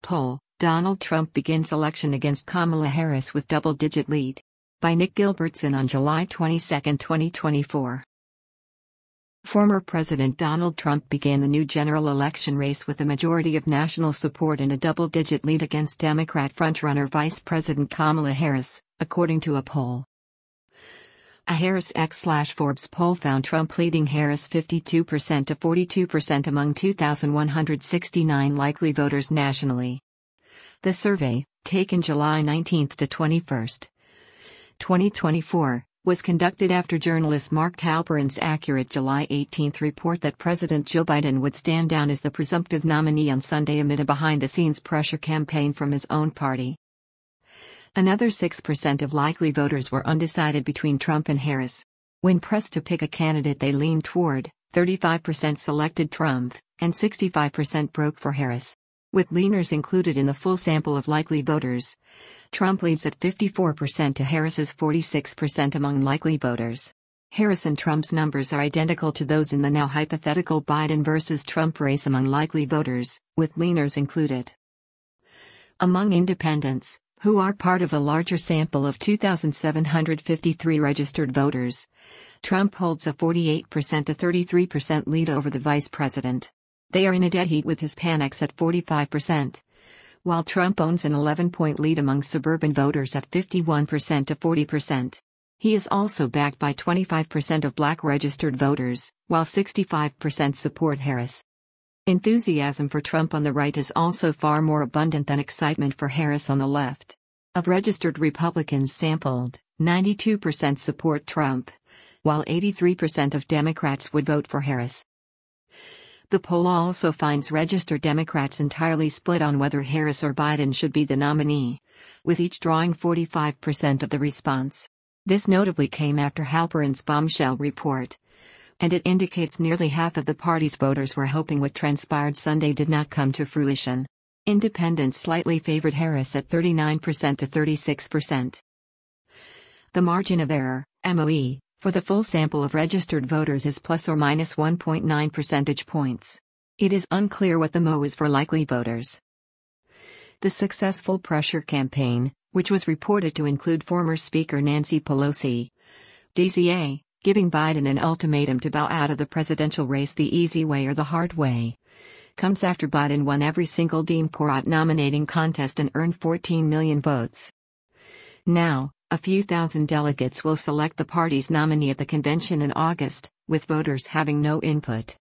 poll, Donald Trump begins election against Kamala Harris with double-digit lead. By Nick Gilbertson on July 22, 2024. Former President Donald Trump began the new general election race with a majority of national support and a double-digit lead against Democrat frontrunner Vice President Kamala Harris, according to a poll. A Harris x/Forbes poll found Trump leading Harris 52% to 42% among 2,169 likely voters nationally. The survey, taken July 19 to 21, 2024, was conducted after journalist Mark Halperin's accurate July 18 report that President Joe Biden would stand down as the presumptive nominee on Sunday amid a behind-the-scenes pressure campaign from his own party. Another 6% of likely voters were undecided between Trump and Harris. When pressed to pick a candidate they leaned toward, 35% selected Trump, and 65% broke for Harris. With leaners included in the full sample of likely voters, Trump leads at 54% to Harris's 46% among likely voters. Harris and Trump's numbers are identical to those in the now hypothetical Biden versus Trump race among likely voters, with leaners included. Among independents, who are part of a larger sample of 2,753 registered voters, Trump holds a 48% to 33% lead over the vice president. They are in a dead heat with Hispanics at 45%, while Trump owns an 11-point lead among suburban voters at 51% to 40%. He is also backed by 25% of black registered voters, while 65% support Harris. Enthusiasm for Trump on the right is also far more abundant than excitement for Harris on the left. Of registered Republicans sampled, 92% support Trump, while 83% of Democrats would vote for Harris. The poll also finds registered Democrats entirely split on whether Harris or Biden should be the nominee, with each drawing 45% of the response. This notably came after Halperin's bombshell report, and it indicates nearly half of the party's voters were hoping what transpired Sunday did not come to fruition. Independents slightly favored Harris at 39% to 36%. The margin of error, MOE, for the full sample of registered voters is plus or minus 1.9 percentage points. It is unclear what the MOE is for likely voters. The successful pressure campaign, which was reported to include former Speaker Nancy Pelosi, DCA, giving Biden an ultimatum to bow out of the presidential race the easy way or the hard way, comes after Biden won every single Democrat nominating contest and earned 14 million votes. Now, a few thousand delegates will select the party's nominee at the convention in August, with voters having no input.